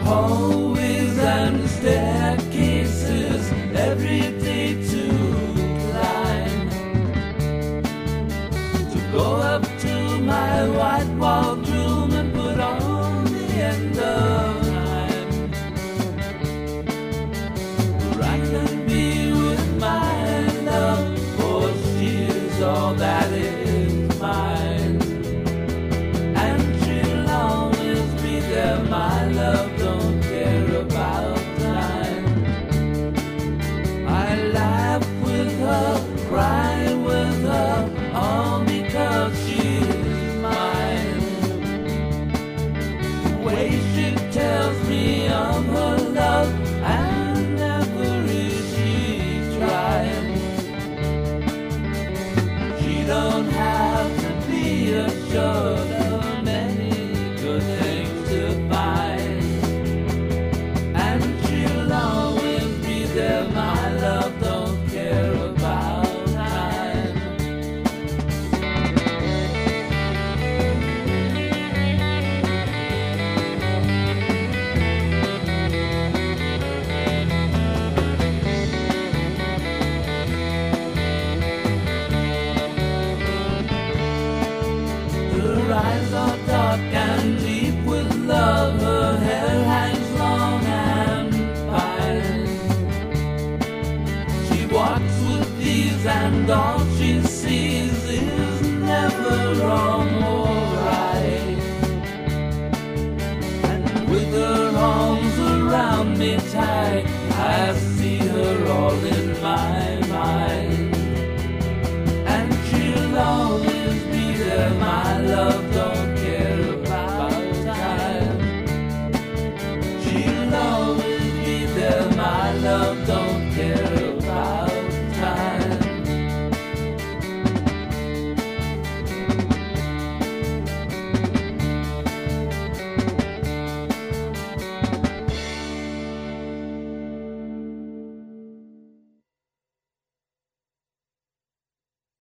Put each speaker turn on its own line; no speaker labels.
hallways and staircases every day to climb, to go up to my white-walled room and put on the end of time, where I can be with my love, for she is all that is mine, and she'll always be there, my love. Don't care about time. I laugh with her, cry with her, all because she's mine. The way she tells me of her love, and never is she trying. She don't have to be assured of many good things to find. My love don't care about time. Her eyes are dark and deep with love. Her hair hangs long and fine. Walks with these, and all she sees is never wrong or right. And with her arms around me tight, I see her all in my mind. And she'll always be there, my love don't care about time. She'll always be there, my love don't